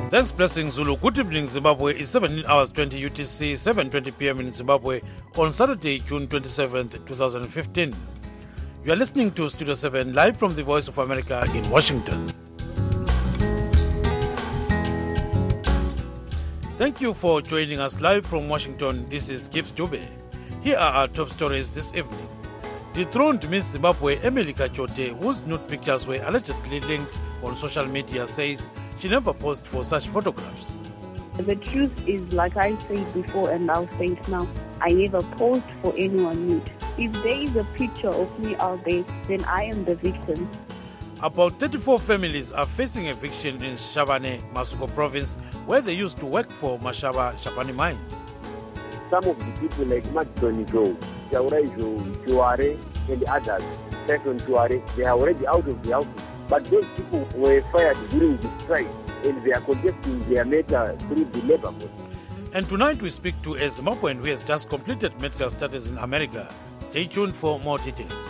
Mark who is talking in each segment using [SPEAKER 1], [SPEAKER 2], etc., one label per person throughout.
[SPEAKER 1] Thanks, Blessing Zulu. Good evening, Zimbabwe. It's 17 hours 20 UTC, 7:20 p.m. in Zimbabwe on Saturday, June 27th, 2015. You are listening to Studio 7 live from the Voice of America in Washington. Thank you for joining us live from Washington. This is Gibbs Dube. Here are our top stories this evening. Dethroned Miss Zimbabwe Emily Kachote, whose nude pictures were allegedly linked on social media, says she never posed for such photographs.
[SPEAKER 2] The truth is, like I said before and I'll say it now, I never posed for anyone nude. If there is a picture of me out there, then I am the victim.
[SPEAKER 1] About 34 families are facing eviction in Shabane, Masuko province, where they used to work for Mashaba Shapani mines.
[SPEAKER 3] Some of the people like Madison Joe, Jauraijo, Chuare, and others, Stephen Chuare, they are already out of the house. But those people were fired during the strike, and they are contesting their matter through the labor court.
[SPEAKER 1] And tonight we speak to a Zimbabwean who has just completed medical studies in America. Stay tuned for more details.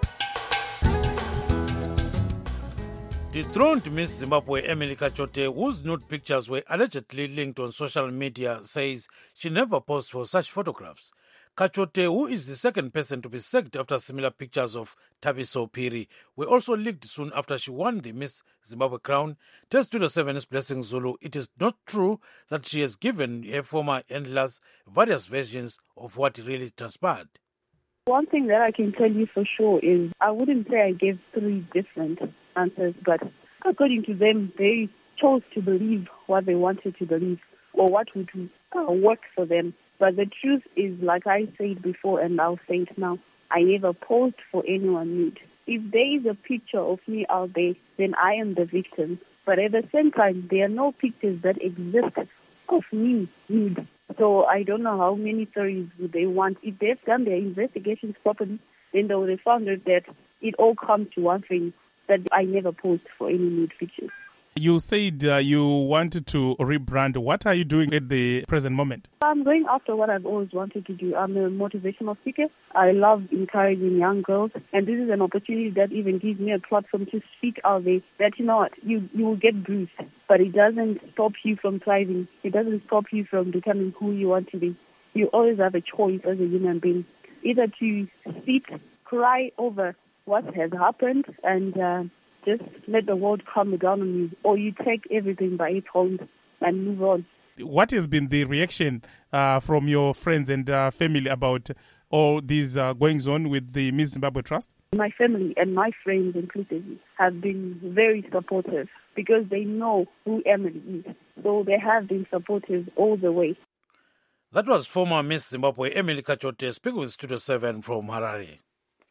[SPEAKER 1] Dethroned Miss Zimbabwe Emily Kachote, whose nude pictures were allegedly linked on social media, says she never posed for such photographs. Kachote, who is the second person to be sacked after similar pictures of Thabiso Phiri were also leaked soon after she won the Miss Zimbabwe crown, tells Studio 7's Blessing Zulu it is not true that she has given her former handlers various versions of what really transpired.
[SPEAKER 2] One thing that I can tell you for sure is I wouldn't say I gave three different answers, but according to them, they chose to believe what they wanted to believe or what would work for them. But the truth is, like I said before and I'll say it now, I never posed for anyone nude. If there is a picture of me out there, then I am the victim. But at the same time, there are no pictures that exist of me nude. So I don't know how many stories would they want. If they've done their investigations properly, then they would have found out that it all comes to one thing, that I never posed for any nude pictures.
[SPEAKER 4] You said you wanted to rebrand. What are you doing at the present moment?
[SPEAKER 2] I'm going after what I've always wanted to do. I'm a motivational speaker. I love encouraging young girls, and this is an opportunity that even gives me a platform to speak out there that, you know what, you will get bruised, but it doesn't stop you from thriving. It doesn't stop you from becoming who you want to be. You always have a choice as a human being, either to sit, cry over what has happened, and just let the world calm down on you, or you take everything by its horns and move on.
[SPEAKER 4] What has been the reaction from your friends and family about all these goings on with the Miss Zimbabwe Trust?
[SPEAKER 2] My family and my friends included have been very supportive because they know who Emily is. So they have been supportive all the way.
[SPEAKER 1] That was former Miss Zimbabwe Emily Kachote speaking with Studio 7 from Harare.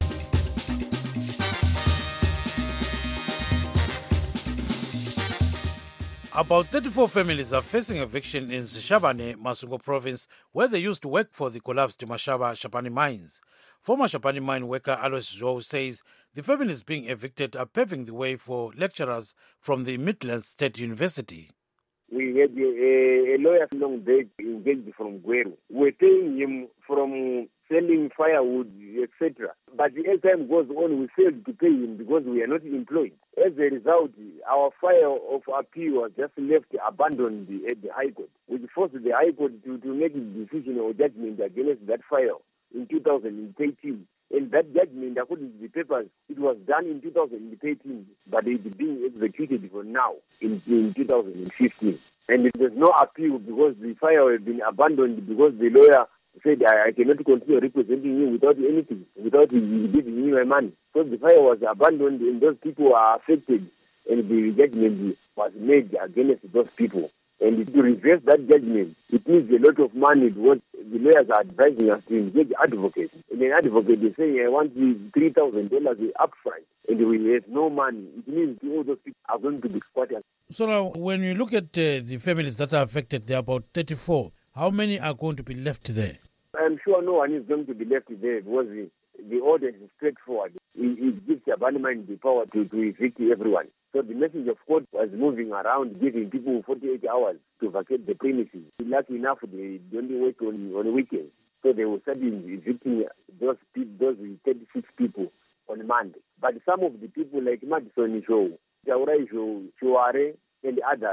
[SPEAKER 1] About 34 families are facing eviction in Shabane, Masuko province, where they used to work for the collapsed Mashaba Shapani mines. Former Shapani mine worker Alois Zhou says the families being evicted are paving the way for lecturers from the Midlands State University.
[SPEAKER 3] We had a lawyer long day engaged from Gweru. We're paying him from selling firewood, etc. But as time goes on, we failed to pay him because we are not employed. As a result, our file of appeal was just left abandoned at the High Court, which forced the High Court to make a decision or judgment against that file in 2013. And that judgment, according to the papers, it was done in 2013, but it's being executed for now in 2015. And there's no appeal because the file has been abandoned because the lawyer said, I cannot continue representing you without anything, without giving me my money. So the file was abandoned and those people are affected, and the judgment was made against those people. And to reverse that judgment, it needs a lot of money because the lawyers are advising us to engage advocates. And an advocate is saying, I want $3,000 upfront, and we have no money. It means all those people are going to be squatters.
[SPEAKER 1] So now, when you look at the families that are affected, there are about 34. How many are going to be left there?
[SPEAKER 3] I'm sure no one is going to be left there because the order is straightforward. It gives the abandonment the power to evict everyone. So the message of court was moving around, giving people 48 hours to vacate the premises. Lucky enough, they only work on weekends. So they were starting evicting those 36 people on Monday. But some of the people like Madison Joe, Jauraijo, Chuare, and others,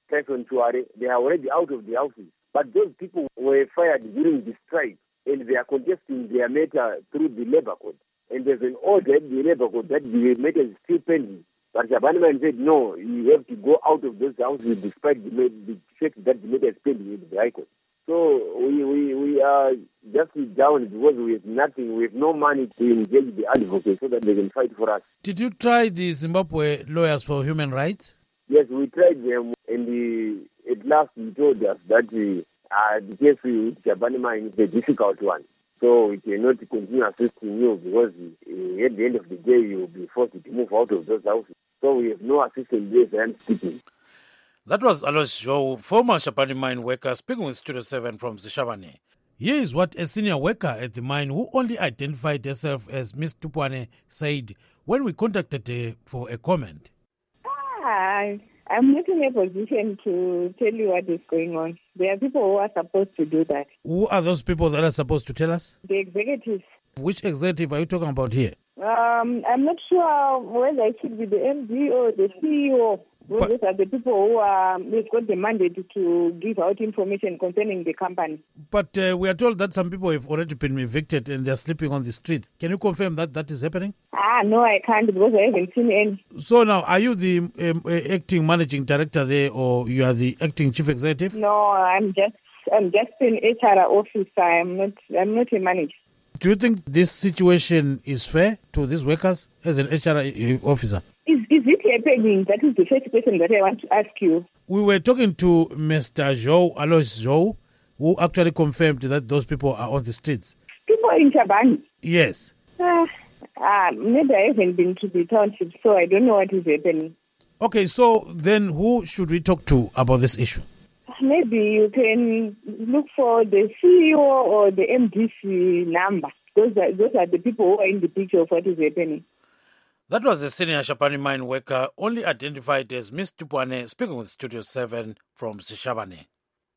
[SPEAKER 3] Tyson Tuare, they are already out of the houses. But those people were fired during the strike, and they are contesting their matter through the labor code. And there's an order in the labor code that the matter is still pending. But Shabaniman said, no, you have to go out of those houses despite the fact that the matter is pending in the High Court. So we are just down because we have nothing. We have no money to engage the advocates so that they can fight for us.
[SPEAKER 1] Did you try the Zimbabwe Lawyers for Human Rights?
[SPEAKER 3] Yes, we tried them, and at last he told us that the case with Shabaniman is a difficult one. So we cannot continue assisting you because at the end of the day you will be forced to move out of those houses. So we have no assistance there, I'm speaking.
[SPEAKER 1] That was Alois Zhou, former Shabani mine worker, speaking with Studio 7 from Sishabane. Here is what a senior worker at the mine, who only identified herself as Miss Tupwane, said when we contacted her for a comment.
[SPEAKER 2] I'm not in a position to tell you what is going on. There are people who are supposed to do that.
[SPEAKER 1] Who are those people that are supposed to tell us?
[SPEAKER 2] The executives.
[SPEAKER 1] Which executive are you talking about here?
[SPEAKER 2] I'm not sure whether it should be the MD or the CEO. Those are the people who've got the mandate to give out information concerning the company.
[SPEAKER 1] But we are told that some people have already been evicted and they're sleeping on the street. Can you confirm that that is happening?
[SPEAKER 2] No, I can't because I haven't seen any.
[SPEAKER 1] So now, are you the acting managing director there, or you are the acting chief executive?
[SPEAKER 2] No, I'm just an HR officer. I'm not a manager.
[SPEAKER 1] Do you think this situation is fair to these workers as an HR officer?
[SPEAKER 2] Is it happening? That is the first question that I want to ask you.
[SPEAKER 1] We were talking to Mr. Zhou, Alois Zhou, who actually confirmed that those people are on the streets.
[SPEAKER 2] People in Shabani?
[SPEAKER 1] Yes.
[SPEAKER 2] Maybe I haven't been to the township, so I don't know what is happening.
[SPEAKER 1] Okay, so then who should we talk to about this issue?
[SPEAKER 2] Maybe you can look for the CEO or the MDC number. Those are the people who are in the picture of what is happening.
[SPEAKER 1] That was a senior Shabani mine worker, only identified as Miss Tupwane, speaking with Studio 7 from Sishabane.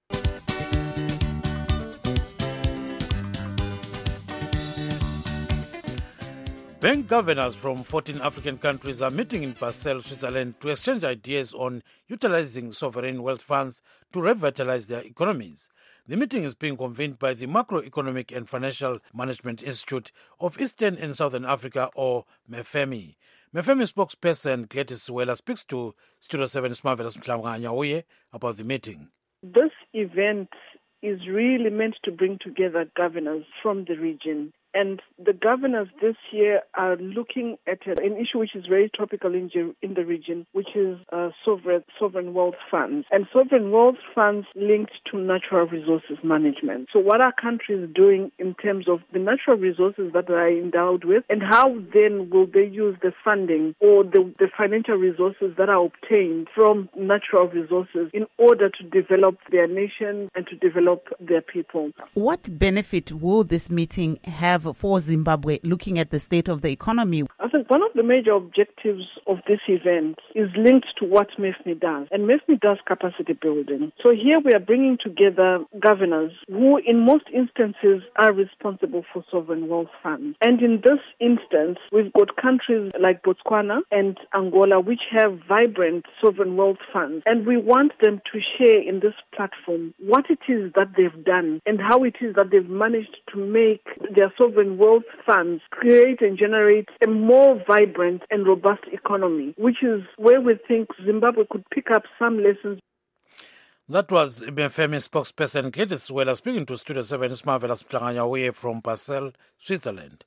[SPEAKER 1] Bank governors from 14 African countries are meeting in Basel, Switzerland, to exchange ideas on utilizing sovereign wealth funds to revitalize their economies. The meeting is being convened by the Macroeconomic and Financial Management Institute of Eastern and Southern Africa, or MEFEMI. MEFEMI spokesperson Gladys Siwela speaks to Studio 7's Marvelous Mhlanga about the meeting.
[SPEAKER 5] This event is really meant to bring together governors from the region. And the governors this year are looking at an issue which is very topical in the region, which is sovereign wealth funds. And sovereign wealth funds linked to natural resources management. So what are countries doing in terms of the natural resources that they are endowed with, and how then will they use the funding or the financial resources that are obtained from natural resources in order to develop their nation and to develop their people?
[SPEAKER 6] What benefit will this meeting have for Zimbabwe, looking at the state of the economy?
[SPEAKER 5] I think one of the major objectives of this event is linked to what MEFMI does. And MEFMI does capacity building. So here we are bringing together governors who in most instances are responsible for sovereign wealth funds. And in this instance, we've got countries like Botswana and Angola which have vibrant sovereign wealth funds. And we want them to share in this platform what it is that they've done and how it is that they've managed to make their sovereign wealth funds create and generate a more vibrant and robust economy, which is where we think Zimbabwe could pick up some lessons.
[SPEAKER 1] That was MEFEMI spokesperson Gladys Siwela speaking to Studio 7's Marvelous Mhlanga from Basel, Switzerland.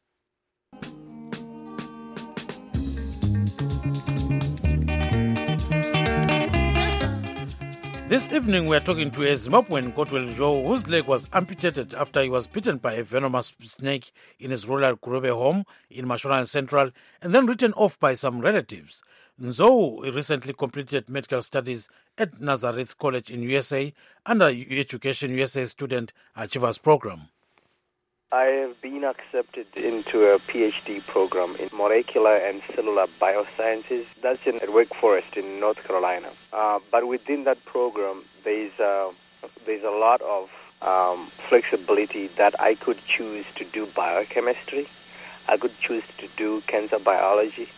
[SPEAKER 1] This evening we are talking to a Zimbabwean Kotwell Zhou, whose leg was amputated after he was bitten by a venomous snake in his rural Kurube home in Mashonaland Central and then written off by some relatives. Zhou recently completed medical studies at Nazareth College in USA under Education USA Student Achievers Program.
[SPEAKER 7] I have been accepted into a PhD program in molecular and cellular biosciences. That's at Wake Forest in North Carolina. But within that program, there's a lot of flexibility that I could choose to do biochemistry. I could choose to do cancer biology.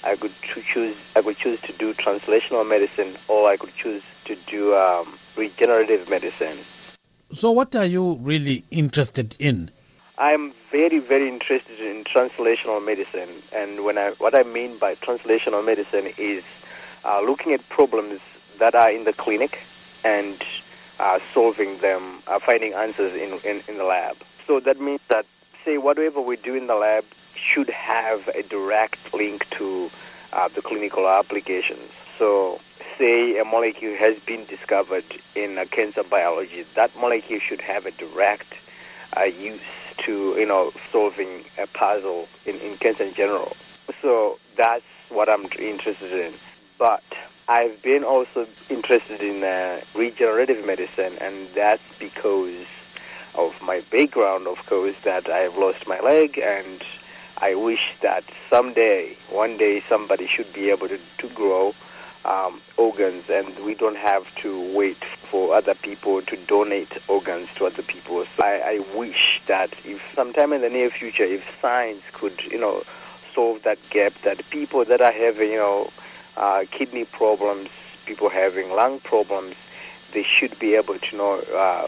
[SPEAKER 7] I could choose to do translational medicine, or I could choose to do regenerative medicine.
[SPEAKER 1] So what are you really interested in?
[SPEAKER 7] I'm very, very interested in translational medicine, and what I mean by translational medicine is looking at problems that are in the clinic and solving them, finding answers in the lab. So that means that, say, whatever we do in the lab should have a direct link to the clinical applications. So, say a molecule has been discovered in cancer biology, that molecule should have a direct use to, solving a puzzle in cancer in general. So that's what I'm interested in. But I've been also interested in regenerative medicine, and that's because of my background, of course, that I have lost my leg, and I wish that one day, somebody should be able to grow organs, and we don't have to wait for other people to donate organs to other people. So I wish that if sometime in the near future, if science could, solve that gap, that people that are having, kidney problems, people having lung problems, they should be able to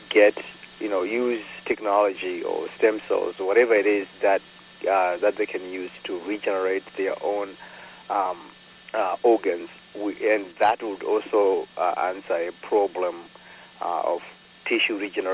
[SPEAKER 7] use technology or stem cells or whatever it is that they can use to regenerate their own organs, and that would also answer a problem of tissue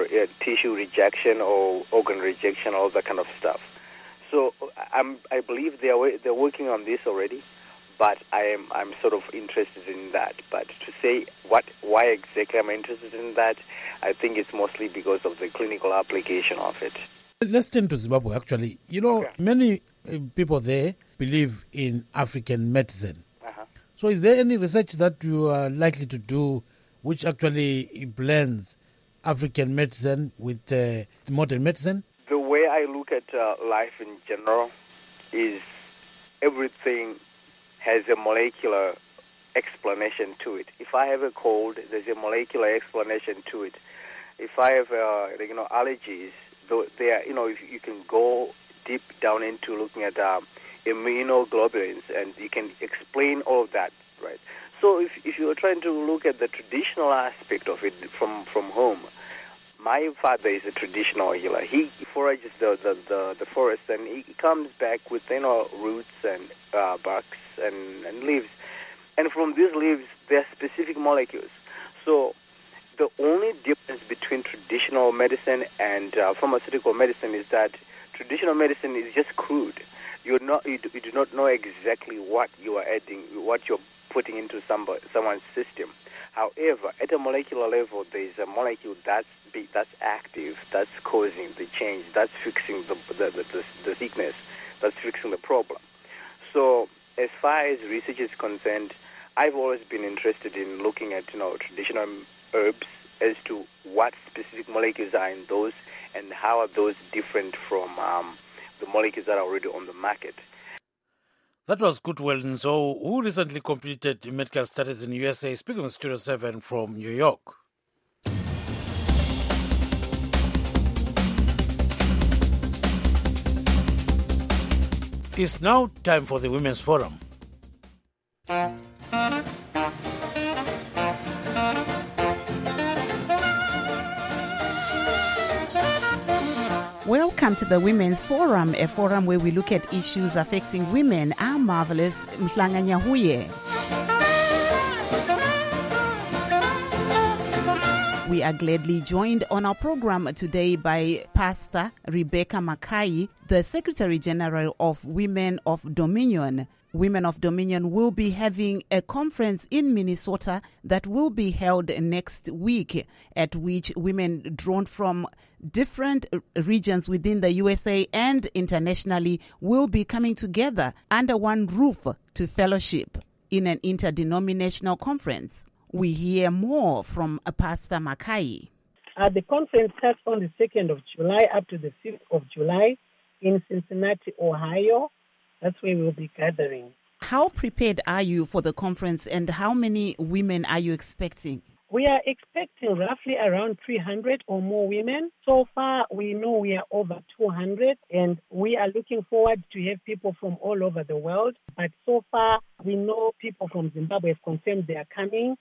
[SPEAKER 7] rejection or organ rejection, all that kind of stuff. So I believe they're working on this already, but I'm sort of interested in that. But to say why exactly I'm interested in that, I think it's mostly because of the clinical application of it.
[SPEAKER 1] Let's turn to Zimbabwe, actually. Many people there believe in African medicine. So is there any research that you are likely to do which actually blends African medicine with modern medicine?
[SPEAKER 7] The way I look at life in general is everything has a molecular explanation to it. If I have a cold, there's a molecular explanation to it. If I have allergies, they are, you can go deep down into looking at immunoglobulins, and you can explain all of that, right? So if you're trying to look at the traditional aspect of it from home, my father is a traditional healer. He forages the forest, and he comes back with roots and barks and leaves, and from these leaves there are specific molecules. So the only difference between traditional medicine and pharmaceutical medicine is that traditional medicine is just crude. You do not know exactly what you are adding, what you're putting into someone's system. However, at a molecular level, there is a molecule that's active, that's causing the change, that's fixing the sickness, that's fixing the problem. So as far as research is concerned, I've always been interested in looking at traditional herbs as to what specific molecules are in those and how are those different from the molecules that are already on the market.
[SPEAKER 1] That was Goodwill Nzo, who recently completed medical studies in USA, speaking with Studio 7 from New York. It's now time for the Women's Forum.
[SPEAKER 6] Welcome to the Women's Forum, a forum where we look at issues affecting women. I'm Marvelous Mhlanganyahuye. We are gladly joined on our program today by Pastor Rebecca Mackay, the Secretary General of Women of Dominion. Women of Dominion will be having a conference in Minnesota that will be held next week, at which women drawn from different regions within the USA and internationally will be coming together under one roof to fellowship in an interdenominational conference. We hear more from Pastor Mackay.
[SPEAKER 8] The conference starts on the 2nd of July up to the 5th of July in Cincinnati, Ohio. That's where we'll be gathering.
[SPEAKER 6] How prepared are you for the conference, and how many women are you expecting?
[SPEAKER 8] We are expecting roughly around 300 or more women. So far, we know we are over 200, and we are looking forward to have people from all over the world. But so far, we know people from Zimbabwe have confirmed they are coming.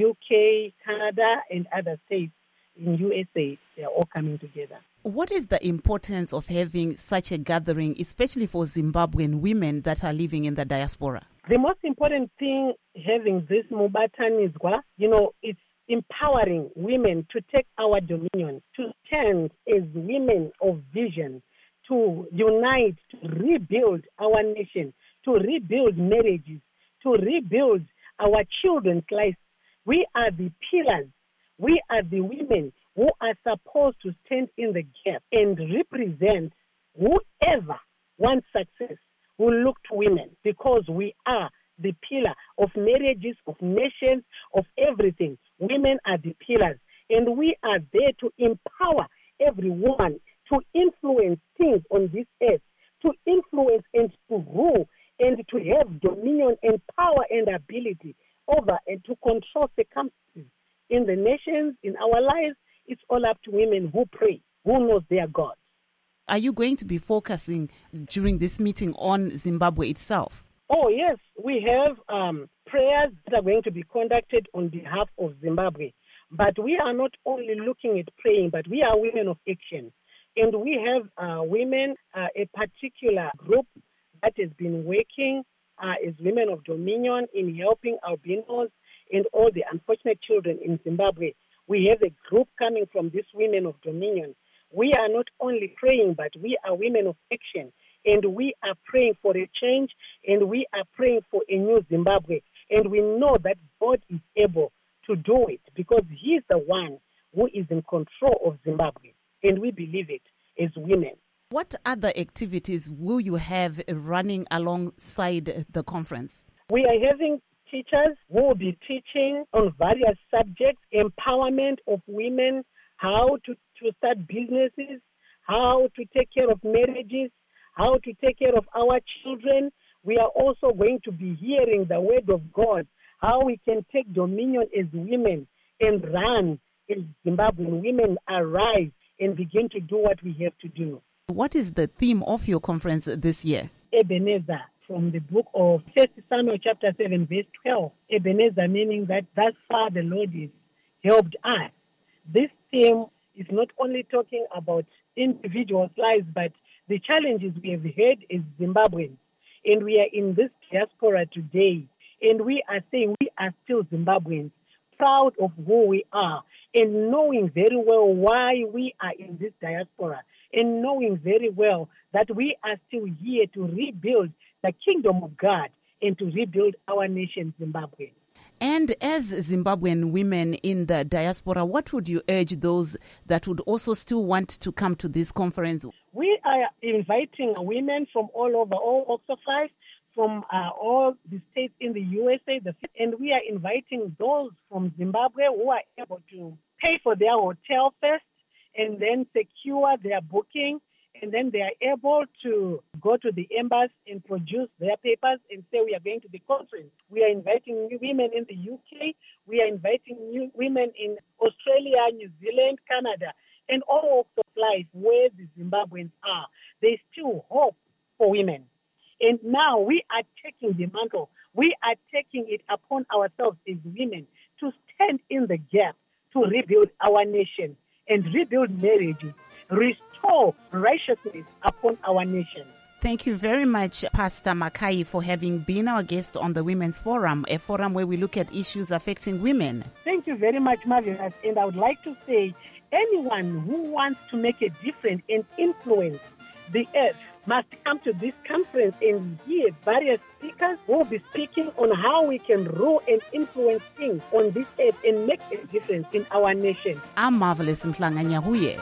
[SPEAKER 8] UK, Canada, and other states in USA, they are all coming together.
[SPEAKER 6] What is the importance of having such a gathering, especially for Zimbabwean women that are living in the diaspora?
[SPEAKER 8] The most important thing having this Mubatanizwa, it's empowering women to take our dominion, to stand as women of vision, to unite, to rebuild our nation, to rebuild marriages, to rebuild our children's lives. We are the pillars. We are the women who are supposed to stand in the gap and represent whoever wants success will look to women, because we are the pillar of marriages, of nations, of everything. Women are the pillars, and we are there to empower everyone to influence things on this earth, to influence and to rule and to have dominion and power and ability over and to control circumstances in the nations, in our lives. It's all up to women who pray, who knows their God.
[SPEAKER 6] Are you going to be focusing during this meeting on Zimbabwe itself?
[SPEAKER 8] Oh, yes. We have prayers that are going to be conducted on behalf of Zimbabwe. But we are not only looking at praying, but we are women of action. And we have women, a particular group that has been working as women of dominion in helping albinos and all the unfortunate children in Zimbabwe. We have a group coming from these women of dominion. We are not only praying, but we are women of action. And we are praying for a change, and we are praying for a new Zimbabwe. And we know that God is able to do it because He is the one who is in control of Zimbabwe. And we believe it as women.
[SPEAKER 6] What other activities will you have running alongside the conference?
[SPEAKER 8] We are having teachers who will be teaching on various subjects, empowerment of women, how to start businesses, how to take care of marriages, how to take care of our children. We are also going to be hearing the word of God, how we can take dominion as women and run as Zimbabwean women arise and begin to do what we have to do.
[SPEAKER 6] What is the theme of your conference this year?
[SPEAKER 8] Ebenezer, from the book of 1 Samuel chapter 7, verse 12. Ebenezer meaning that thus far the Lord has helped us. This theme is not only talking about individuals' lives, but the challenges we have had as Zimbabweans. And we are in this diaspora today. And we are saying we are still Zimbabweans, proud of who we are, and knowing very well why we are in this diaspora, and knowing very well that we are still here to rebuild the kingdom of God and to rebuild our nation, Zimbabwe.
[SPEAKER 6] And as Zimbabwean women in the diaspora, what would you urge those that would also still want to come to this conference?
[SPEAKER 8] We are inviting women from all over, all walks of life, from all the states in the USA, and we are inviting those from Zimbabwe who are able to pay for their hotel first and then secure their booking, and then they are able to go to the embassy and produce their papers and say we are going to the conference. We are inviting new women in the UK. We are inviting new women in Australia, New Zealand, Canada, and all walks of life where the Zimbabweans are. There's still hope for women. And now we are taking the mantle. We are taking it upon ourselves as women to stand in the gap to rebuild our nation and rebuild marriages, restore righteousness upon our nation.
[SPEAKER 6] Thank you very much, Pastor Makai, for having been our guest on the Women's Forum, a forum where we look at issues affecting women.
[SPEAKER 8] Thank you very much, Marvelous. And I would like to say, anyone who wants to make a difference and influence the earth must come to this conference and hear various speakers who will be speaking on how we can rule and influence things on this earth and make a difference in our nation.
[SPEAKER 6] I'm Marvelous Mhlanga-Nyahuye.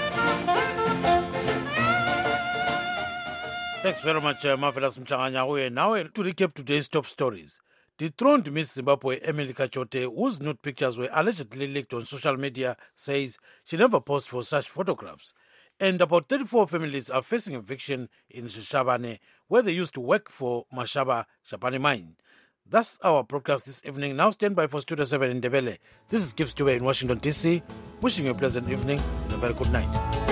[SPEAKER 1] Thanks very much, Marvelous Mhlanga-Nyahuye. Now to recap today's top stories. Dethroned Miss Zimbabwe Emily Kachote, whose nude pictures were allegedly leaked on social media, says she never posed for such photographs. And about 34 families are facing eviction in Shishabane, where they used to work for Mashaba Shabane mine. That's our broadcast this evening. Now stand by for Studio 7 in Ndebele. This is Gibbs Dube in Washington, D.C. Wishing you a pleasant evening and a very good night.